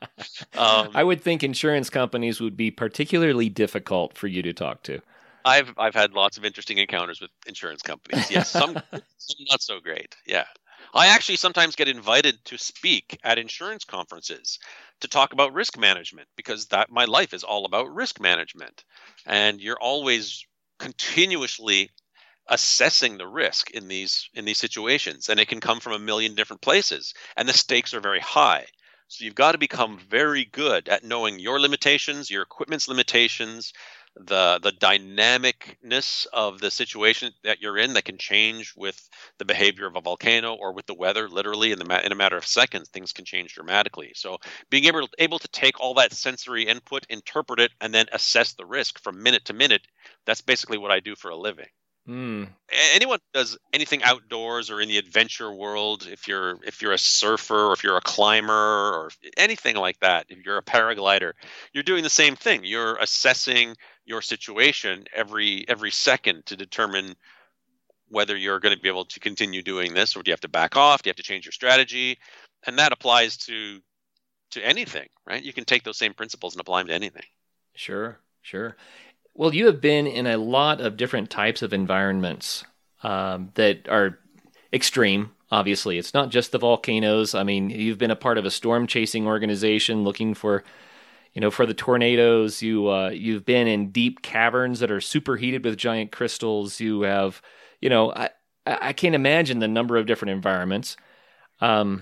I would think insurance companies would be particularly difficult for you to talk to. I've had lots of interesting encounters with insurance companies. Yes, some not so great. Yeah. I actually sometimes get invited to speak at insurance conferences to talk about risk management, because my life is all about risk management. And you're always continuously assessing the risk in these situations, and it can come from a million different places, and the stakes are very high. So you've got to become very good at knowing your limitations, your equipment's limitations, the dynamicness of the situation that you're in that can change with the behavior of a volcano or with the weather. Literally, in a matter of seconds, things can change dramatically. So being able to take all that sensory input, interpret it, and then assess the risk from minute to minute, that's basically what I do for a living. Anyone who does anything outdoors or in the adventure world, if you're a surfer or if you're a climber or anything like that, if you're a paraglider, you're doing the same thing. You're assessing your situation every second to determine whether you're going to be able to continue doing this, or do you have to back off? Do you have to change your strategy? And that applies to anything, right? You can take those same principles and apply them to anything. Sure. Well, you have been in a lot of different types of environments that are extreme. Obviously, it's not just the volcanoes. I mean, you've been a part of a storm chasing organization looking for the tornadoes. You've been in deep caverns that are superheated with giant crystals. You have, I can't imagine the number of different environments. Do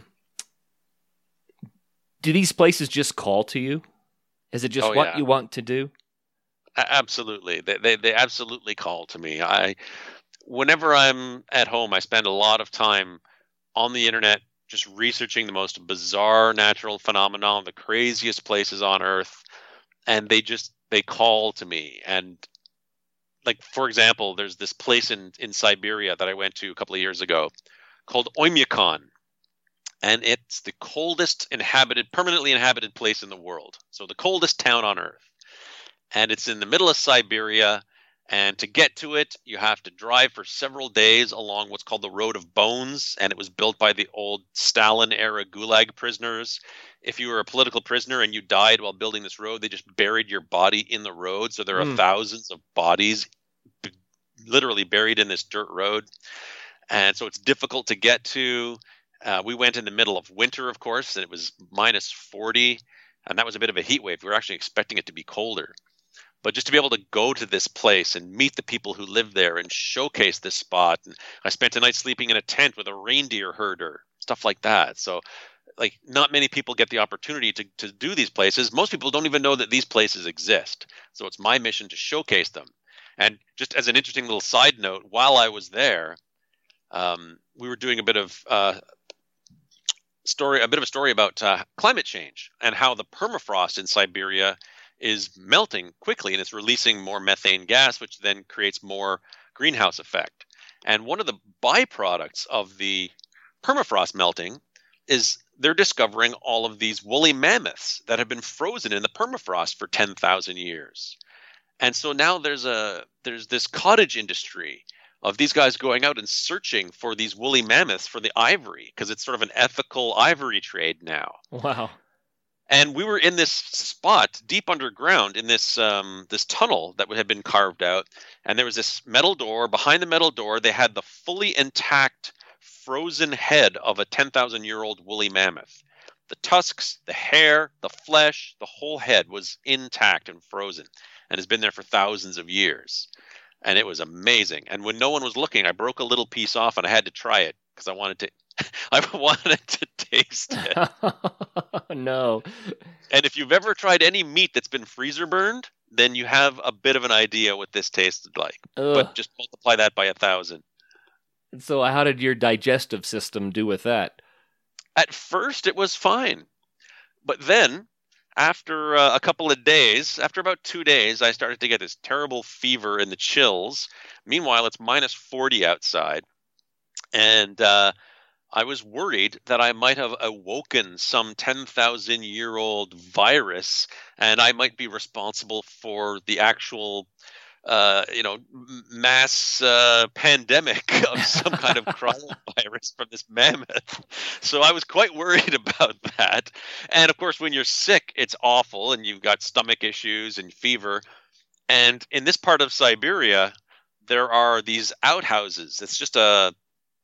these places just call to you? Is it just what you want to do? Absolutely. They absolutely call to me. Whenever I'm at home, I spend a lot of time on the internet just researching the most bizarre natural phenomenon, the craziest places on Earth, and they call to me. And like for example, there's this place in Siberia that I went to a couple of years ago called Oymyakon, and it's the coldest permanently inhabited place in the world. So the coldest town on Earth, and it's in the middle of Siberia. And to get to it, you have to drive for several days along what's called the Road of Bones, and it was built by the old Stalin-era Gulag prisoners. If you were a political prisoner and you died while building this road, they just buried your body in the road. So there are thousands of bodies literally buried in this dirt road. And so it's difficult to get to. We went in the middle of winter, of course, and it was minus 40, and that was a bit of a heat wave. We were actually expecting it to be colder. But just to be able to go to this place and meet the people who live there and showcase this spot. And I spent a night sleeping in a tent with a reindeer herder, stuff like that. So like not many people get the opportunity to do these places. Most people don't even know that these places exist. So it's my mission to showcase them. And just as an interesting little side note, while I was there, we were doing a bit of a story about climate change and how the permafrost in Siberia is melting quickly, and it's releasing more methane gas, which then creates more greenhouse effect. And one of the byproducts of the permafrost melting is they're discovering all of these woolly mammoths that have been frozen in the permafrost for 10,000 years. And so now there's this cottage industry of these guys going out and searching for these woolly mammoths for the ivory, because it's sort of an ethical ivory trade now. Wow. And we were in this spot deep underground in this this tunnel that had been carved out. And there was this metal door. Behind the metal door, they had the fully intact frozen head of a 10,000-year-old woolly mammoth. The tusks, the hair, the flesh, the whole head was intact and frozen and has been there for thousands of years. And it was amazing. And when no one was looking, I broke a little piece off and I had to try it because I wanted to taste it. No. And if you've ever tried any meat that's been freezer burned, then you have a bit of an idea what this tasted like. Ugh. But just multiply that by 1,000. So how did your digestive system do with that? At first, it was fine. But then, after a couple of days, after about 2 days, I started to get this terrible fever and the chills. Meanwhile, it's minus 40 outside. And I was worried that I might have awoken some 10,000-year-old virus, and I might be responsible for the actual, mass pandemic of some kind of coronavirus from this mammoth. So I was quite worried about that. And of course, when you're sick, it's awful, and you've got stomach issues and fever. And in this part of Siberia, there are these outhouses. It's just a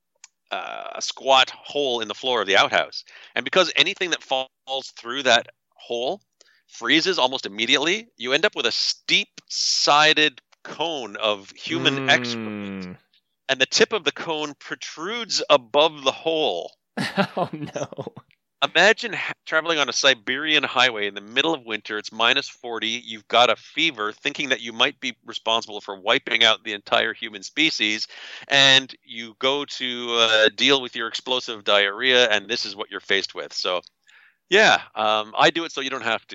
squat hole in the floor of the outhouse. And because anything that falls through that hole freezes almost immediately, you end up with a steep-sided cone of human excrement. And the tip of the cone protrudes above the hole. Oh, no. Imagine traveling on a Siberian highway in the middle of winter. It's minus 40. You've got a fever, thinking that you might be responsible for wiping out the entire human species. And you go to deal with your explosive diarrhea, and this is what you're faced with. So, yeah, I do it so you don't have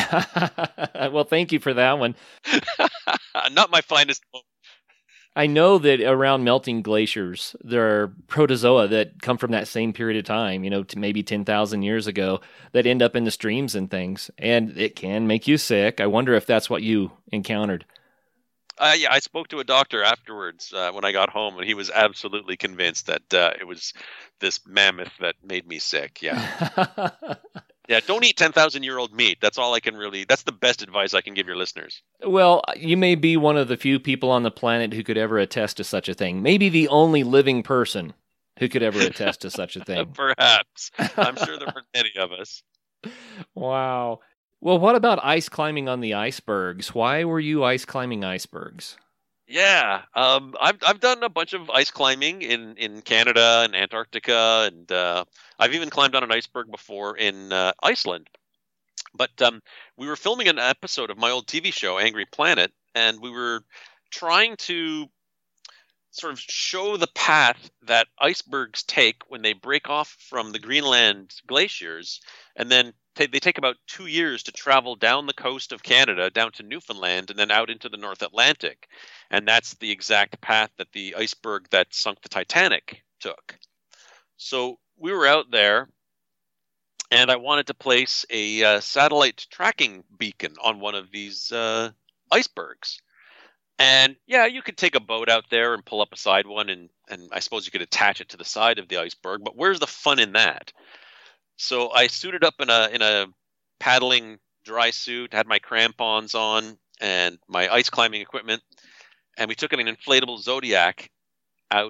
to. Well, thank you for that one. Not my finest moment. I know that around melting glaciers, there are protozoa that come from that same period of time, to maybe 10,000 years ago, that end up in the streams and things, and it can make you sick. I wonder if that's what you encountered. Yeah, I spoke to a doctor afterwards when I got home, and he was absolutely convinced that it was this mammoth that made me sick. Yeah. Yeah, don't eat 10,000-year-old meat. That's all I can that's the best advice I can give your listeners. Well, you may be one of the few people on the planet who could ever attest to such a thing. Maybe the only living person who could ever attest to such a thing. Perhaps. I'm sure there were many of us. Wow. Well, what about ice climbing on the icebergs? Why were you ice climbing icebergs? Yeah, I've done a bunch of ice climbing in Canada and Antarctica, and I've even climbed on an iceberg before in Iceland. But we were filming an episode of my old TV show, Angry Planet, and we were trying to sort of show the path that icebergs take when they break off from the Greenland glaciers, and then they take about 2 years to travel down the coast of Canada, down to Newfoundland, and then out into the North Atlantic. And that's the exact path that the iceberg that sunk the Titanic took. So we were out there, and I wanted to place a satellite tracking beacon on one of these icebergs. And yeah, you could take a boat out there and pull up a side one, and I suppose you could attach it to the side of the iceberg. But where's the fun in that? So I suited up in a paddling dry suit, had my crampons on and my ice climbing equipment, and we took an inflatable Zodiac out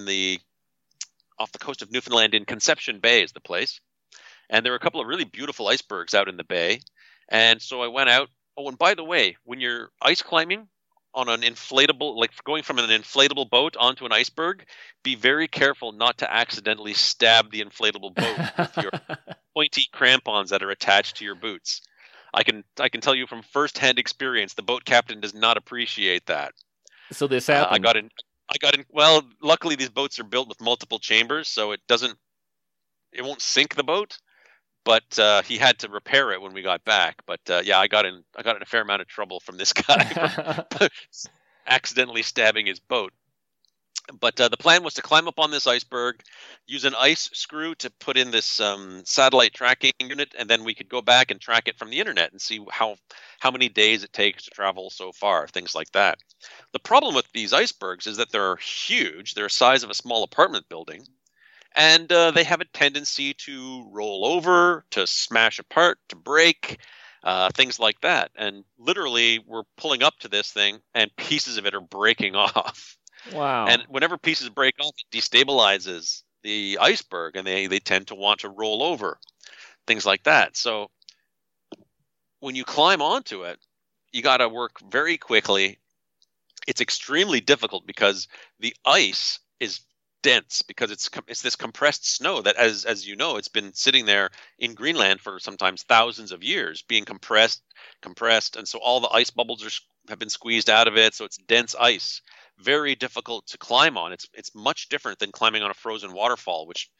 off the coast of Newfoundland in Conception Bay is the place. And there were a couple of really beautiful icebergs out in the bay. And so I went out. Oh, and by the way, when you're ice climbing on an inflatable, like going from an inflatable boat onto an iceberg, be very careful not to accidentally stab the inflatable boat with your pointy crampons that are attached to your boots. I can tell you from firsthand experience, the boat captain does not appreciate that. So this happened. I got in. Well, luckily these boats are built with multiple chambers, so it won't sink the boat. But he had to repair it when we got back. But yeah, I got in a fair amount of trouble from this guy for accidentally stabbing his boat. But the plan was to climb up on this iceberg, use an ice screw to put in this satellite tracking unit, and then we could go back and track it from the internet and see how many days it takes to travel so far, things like that. The problem with these icebergs is that they're huge. They're the size of a small apartment building. And they have a tendency to roll over, to smash apart, to break, things like that. And literally, we're pulling up to this thing, and pieces of it are breaking off. Wow. And whenever pieces break off, it destabilizes the iceberg, and they tend to want to roll over, things like that. So when you climb onto it, you got to work very quickly. It's extremely difficult because the ice is dense, because it's this compressed snow that, as you know, it's been sitting there in Greenland for sometimes thousands of years, being compressed, and so all the ice bubbles have been squeezed out of it. So it's dense ice, very difficult to climb on. It's much different than climbing on a frozen waterfall, which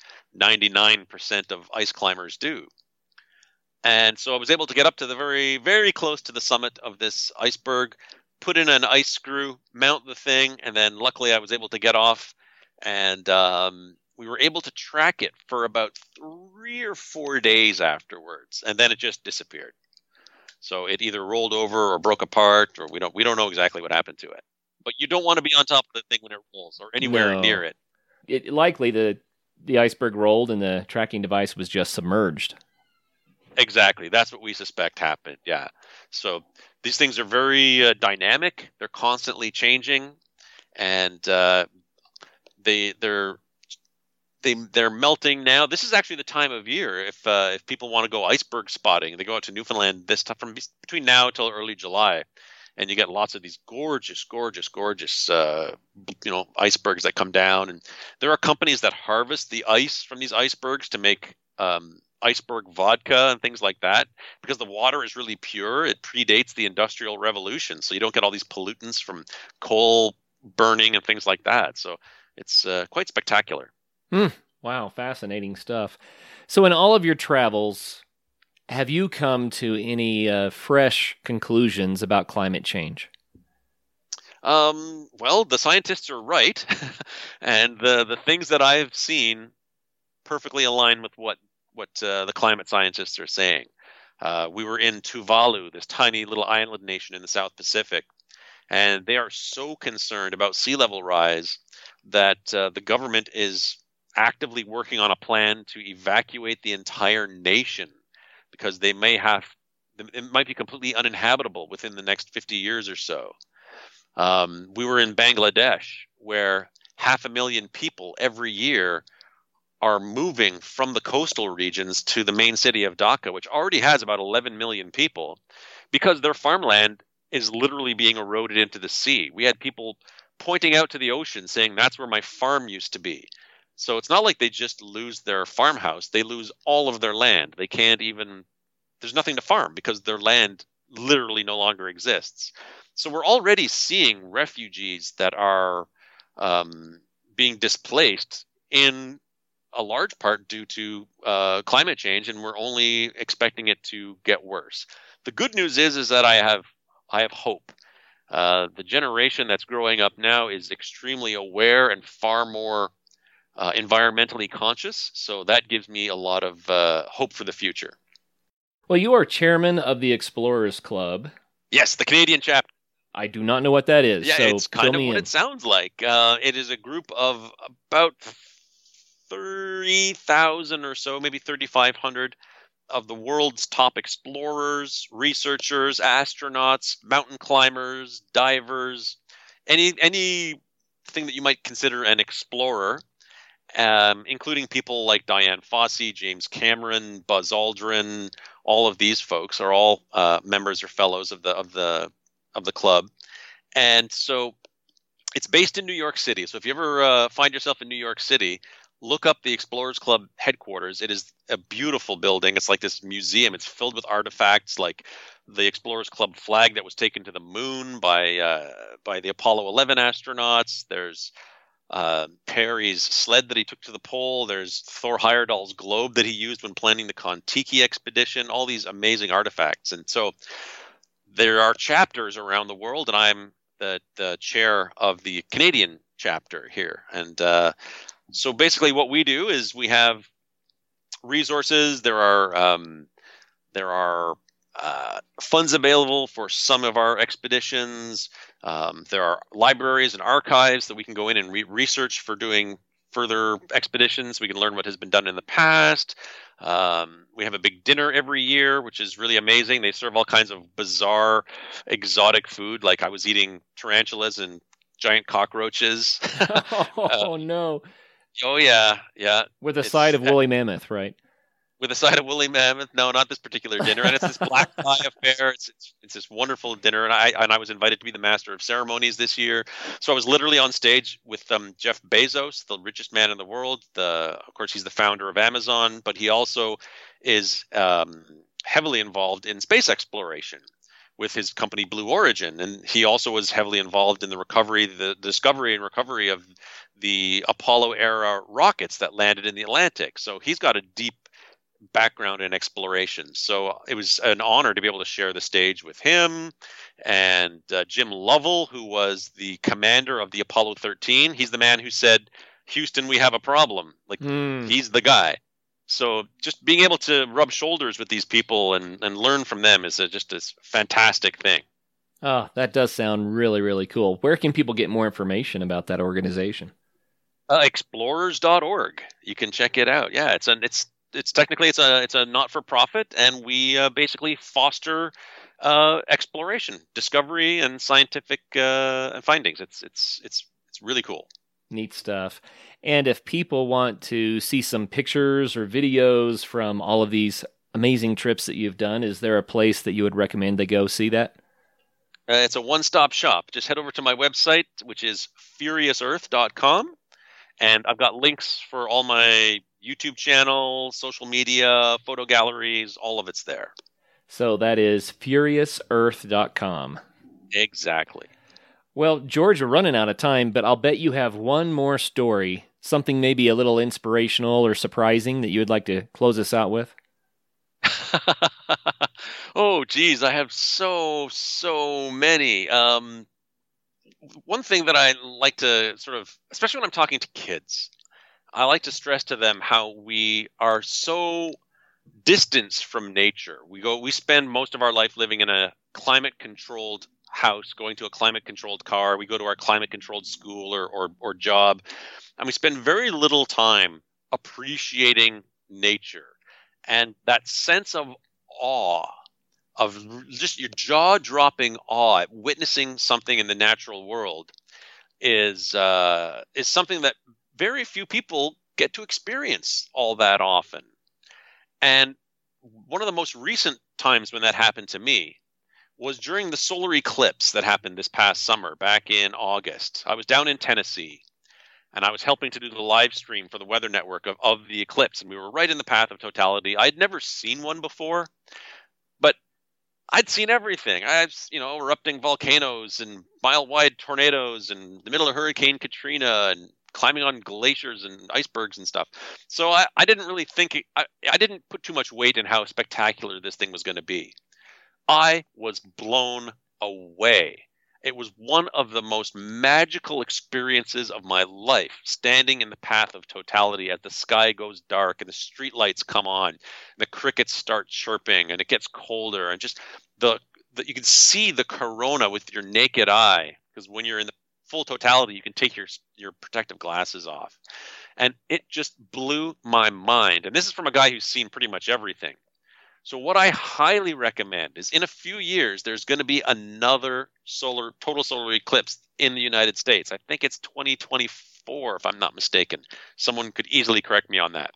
99% of ice climbers do. And so I was able to get up to the very, very close to the summit of this iceberg, put in an ice screw, mount the thing, and then luckily I was able to get off. And we were able to track it for about 3 or 4 days afterwards, and then it just disappeared. So it either rolled over or broke apart, or we don't know exactly what happened to it. But you don't want to be on top of the thing when it rolls, or anywhere near it. Likely the iceberg rolled and the tracking device was just submerged. Exactly, that's what we suspect happened. Yeah. So these things are very dynamic. They're constantly changing, and they're melting now. This is actually the time of year if people want to go iceberg spotting, they go out to Newfoundland this time from between now till early July, and you get lots of these gorgeous icebergs that come down. And there are companies that harvest the ice from these icebergs to make iceberg vodka and things like that, because the water is really pure. It predates the Industrial Revolution, so you don't get all these pollutants from coal burning and things like that. So it's quite spectacular. Wow, fascinating stuff. So in all of your travels, have you come to any fresh conclusions about climate change? Well, the scientists are right, and the things that I've seen perfectly align with what the climate scientists are saying. We were in Tuvalu, this tiny little island nation in the South Pacific, and they are so concerned about sea level rise that the government is actively working on a plan to evacuate the entire nation, because it might be completely uninhabitable within the next 50 years or so. We were in Bangladesh, where 500,000 people every year are moving from the coastal regions to the main city of Dhaka, which already has about 11 million people, because their farmland is literally being eroded into the sea. We had people pointing out to the ocean saying, that's where my farm used to be. So it's not like they just lose their farmhouse. They lose all of their land. There's nothing to farm because their land literally no longer exists. So we're already seeing refugees that are being displaced in a large part due to climate change, and we're only expecting it to get worse. The good news is that I have hope. The generation that's growing up now is extremely aware and far more environmentally conscious, so that gives me a lot of hope for the future. Well, you are chairman of the Explorers Club. Yes, the Canadian chapter. I do not know what that is. Yeah, so it's kind of what in. it sounds like. It is a group of about 30,000 or so, maybe 3,500 of the world's top explorers, researchers, astronauts, mountain climbers, divers, anything that you might consider an explorer, including people like Diane Fossey, James Cameron, Buzz Aldrin. All of these folks are all members or fellows of the club, and so it's based in New York City. So if you ever find yourself in New York City, look up the Explorers Club headquarters. It is a beautiful building. It's like this museum. It's filled with artifacts like the Explorers Club flag that was taken to the moon by the Apollo 11 astronauts. There's Perry's sled that he took to the pole. There's Thor Heyerdahl's globe that he used when planning the Kon-Tiki expedition. All these amazing artifacts. And so there are chapters around the world, and I'm the chair of the Canadian chapter here. And so basically what we do is we have resources. There are funds available for some of our expeditions. There are libraries and archives that we can go in and research for doing further expeditions. We can learn what has been done in the past. We have a big dinner every year, which is really amazing. They serve all kinds of bizarre, exotic food. Like I was eating tarantulas and giant cockroaches. Oh, no. Oh, yeah. With a side of woolly mammoth, right? With a side of woolly mammoth. No, not this particular dinner. And it's this black tie affair. It's this wonderful dinner. And I was invited to be the master of ceremonies this year. So I was literally on stage with Jeff Bezos, the richest man in the world. Of course, he's the founder of Amazon, but he also is heavily involved in space exploration with his company Blue Origin. And he also was heavily involved in the discovery and recovery of the Apollo era rockets that landed in the Atlantic. So he's got a deep background in exploration. So it was an honor to be able to share the stage with him and Jim Lovell, who was the commander of the Apollo 13. He's the man who said, "Houston, we have a problem." He's the guy. So just being able to rub shoulders with these people and learn from them is just a fantastic thing. Oh, that does sound really, really cool. Where can people get more information about that organization? Explorers.org. You can check it out. Yeah, it's technically it's a not-for-profit, and we basically foster exploration, discovery, and scientific findings. It's really cool. Neat stuff. And if people want to see some pictures or videos from all of these amazing trips that you've done, is there a place that you would recommend they go see that? It's a one-stop shop. Just head over to my website, which is furiousearth.com, and I've got links for all my YouTube channel, social media, photo galleries, all of it's there. So that is furiousearth.com. Exactly. Well, George, we're running out of time, but I'll bet you have one more story, something maybe a little inspirational or surprising that you would like to close us out with. Oh, geez, I have so many. One thing that I like to sort of, especially when I'm talking to kids, I like to stress to them how we are so distanced from nature. We spend most of our life living in a climate-controlled house, going to a climate-controlled car. We go to our climate-controlled school or job, and we spend very little time appreciating nature. And that sense of awe, of just your jaw-dropping awe at witnessing something in the natural world, is something that very few people get to experience all that often. And one of the most recent times when that happened to me was during the solar eclipse that happened this past summer, back in August. I was down in Tennessee, and I was helping to do the live stream for the Weather Network of the eclipse, and we were right in the path of totality. I'd never seen one before, but I'd seen everything. Erupting volcanoes and mile-wide tornadoes and the middle of Hurricane Katrina and climbing on glaciers and icebergs and stuff. So I didn't really think, I didn't put too much weight in how spectacular this thing was going to be. I was blown away. It was one of the most magical experiences of my life, standing in the path of totality as the sky goes dark and the streetlights come on, and the crickets start chirping and it gets colder, and just you can see the corona with your naked eye, because when you're in the full totality, you can take your protective glasses off. And it just blew my mind. And this is from a guy who's seen pretty much everything. So what I highly recommend is, in a few years, there's going to be another total solar eclipse in the United States. I think it's 2024, if I'm not mistaken. Someone could easily correct me on that.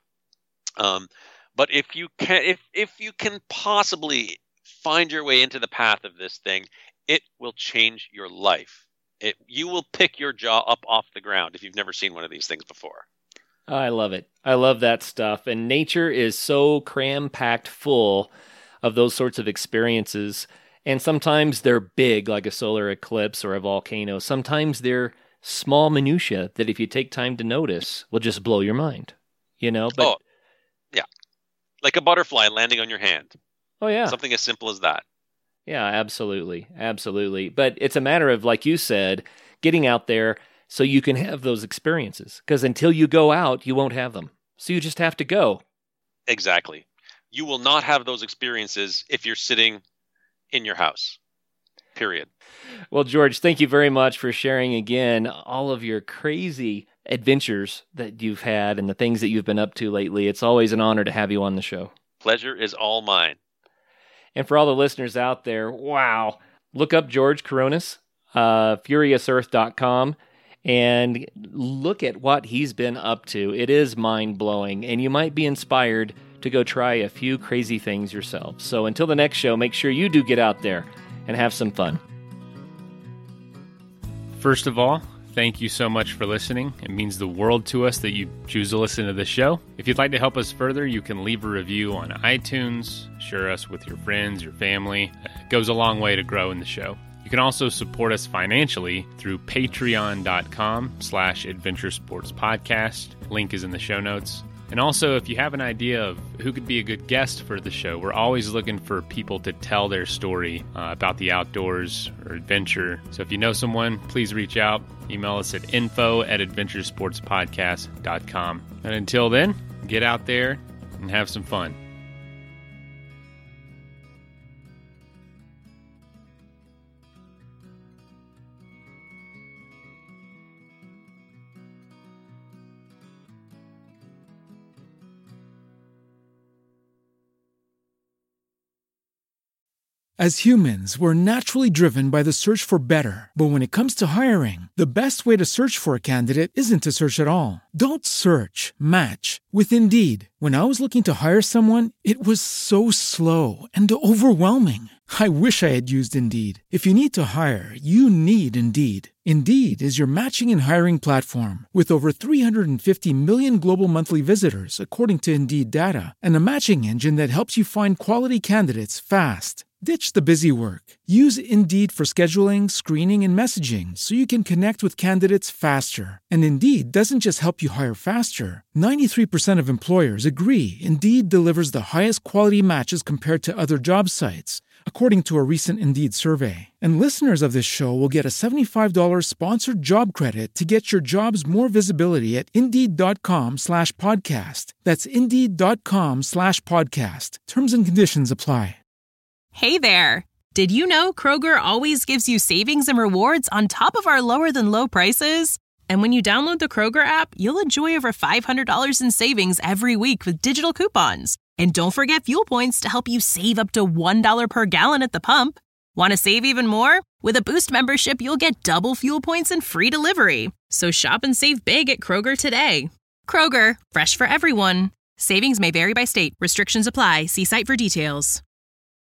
But if you can possibly find your way into the path of this thing, it will change your life. You will pick your jaw up off the ground if you've never seen one of these things before. I love it. I love that stuff. And nature is so cram-packed full of those sorts of experiences. And sometimes they're big, like a solar eclipse or a volcano. Sometimes they're small minutia that, if you take time to notice, will just blow your mind. But yeah. Like a butterfly landing on your hand. Oh, yeah. Something as simple as that. Yeah, absolutely. Absolutely. But it's a matter of, like you said, getting out there so you can have those experiences. Because until you go out, you won't have them. So you just have to go. Exactly. You will not have those experiences if you're sitting in your house. Period. Well, George, thank you very much for sharing again all of your crazy adventures that you've had and the things that you've been up to lately. It's always an honor to have you on the show. Pleasure is all mine. And for all the listeners out there, wow, look up George Kourounis, furiousearth.com, and look at what he's been up to. It is mind-blowing, and you might be inspired to go try a few crazy things yourself. So until the next show, make sure you do get out there and have some fun. First of all, thank you so much for listening. It means the world to us that you choose to listen to the show. If you'd like to help us further, you can leave a review on iTunes, share us with your friends, your family. It goes a long way to grow in the show. You can also support us financially through patreon.com/adventuresportspodcast. Link is in the show notes. And also, if you have an idea of who could be a good guest for the show, we're always looking for people to tell their story about the outdoors or adventure. So if you know someone, please reach out. Email us at info@adventuresportspodcast.com. And until then, get out there and have some fun. As humans, we're naturally driven by the search for better. But when it comes to hiring, the best way to search for a candidate isn't to search at all. Don't search, match with Indeed. When I was looking to hire someone, it was so slow and overwhelming. I wish I had used Indeed. If you need to hire, you need Indeed. Indeed is your matching and hiring platform with over 350 million global monthly visitors, according to Indeed data, and a matching engine that helps you find quality candidates fast. Ditch the busy work. Use Indeed for scheduling, screening, and messaging so you can connect with candidates faster. And Indeed doesn't just help you hire faster. 93% of employers agree Indeed delivers the highest quality matches compared to other job sites, according to a recent Indeed survey. And listeners of this show will get a $75 sponsored job credit to get your jobs more visibility at Indeed.com/podcast. That's Indeed.com/podcast. Terms and conditions apply. Hey there! Did you know Kroger always gives you savings and rewards on top of our lower-than-low prices? And when you download the Kroger app, you'll enjoy over $500 in savings every week with digital coupons. And don't forget fuel points to help you save up to $1 per gallon at the pump. Want to save even more? With a Boost membership, you'll get double fuel points and free delivery. So shop and save big at Kroger today. Kroger, fresh for everyone. Savings may vary by state. Restrictions apply. See site for details.